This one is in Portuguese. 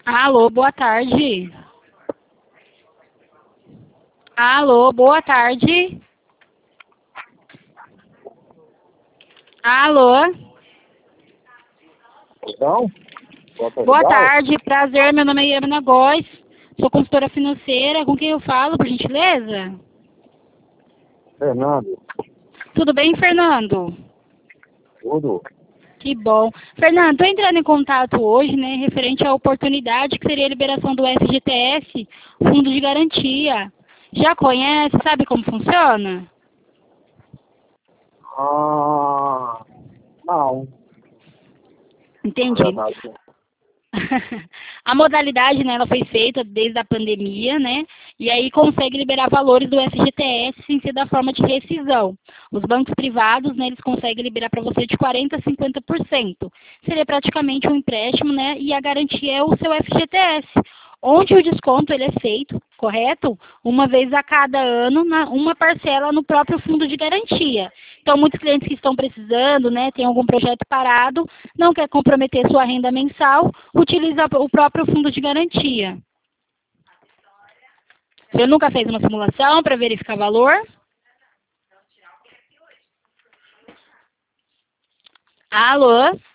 Alô, boa tarde. Alô, boa tarde. Alô, Então, posso boa ajudá-lo? tarde, prazer, meu nome é Yamina Góes, sou consultora financeira, com quem eu falo, por gentileza? Fernando, Tudo bem, Fernando? tudo? Que bom. Fernando, estou entrando em contato hoje, né, referente à oportunidade que seria a liberação do FGTS, Fundo de Garantia. Já conhece, sabe como funciona? Ah, não. Na Entendi. verdade, A modalidade, né, ela foi feita desde a pandemia, né, e aí consegue liberar valores do FGTS sem ser da forma de rescisão. Os bancos privados, né, eles conseguem liberar para você de 40% a 50%. Seria praticamente um empréstimo, né, e a garantia é o seu FGTS, onde o desconto ele é feito, correto? Uma vez a cada ano, uma parcela no próprio fundo de garantia. Então, muitos clientes que estão precisando, né, tem algum projeto parado, não quer comprometer sua renda mensal, utiliza o próprio fundo de garantia. Você nunca fez uma simulação para verificar valor? Alô?